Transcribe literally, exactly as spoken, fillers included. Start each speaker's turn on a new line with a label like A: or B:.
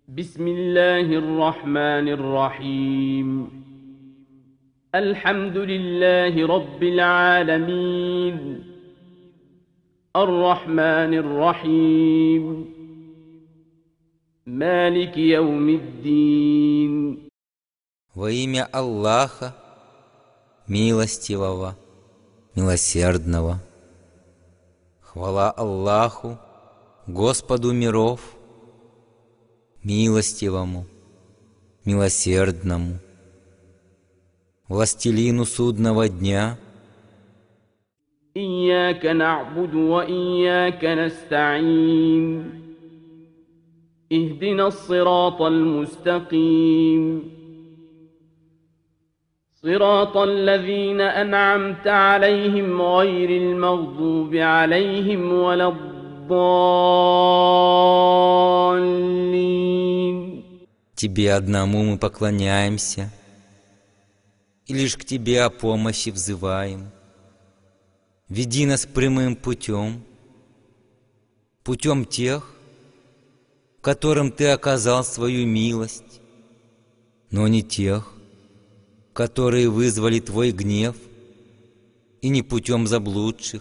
A: بسم الله الرحمن الرحيم. الحمد لله رب العالمين، الرحمن الرحيم، مالك يوم الدين.
B: Во имя Аллаха, милостивого, милосердного. Хвала Аллаху, Господу миров, милостивому, милосердному, властелину судного дня.
A: إياك نعبد وإياك نستعين، اهدنا الصراط المستقيم، صراط الذين أنعمت عليهم غير المغضوب عليهم ولا الضالين.
B: Тебе одному мы поклоняемся, и лишь к Тебе о помощи взываем. Веди нас прямым путем, путем тех, которым Ты оказал свою милость, но не тех, которые вызвали Твой гнев, и не путем заблудших,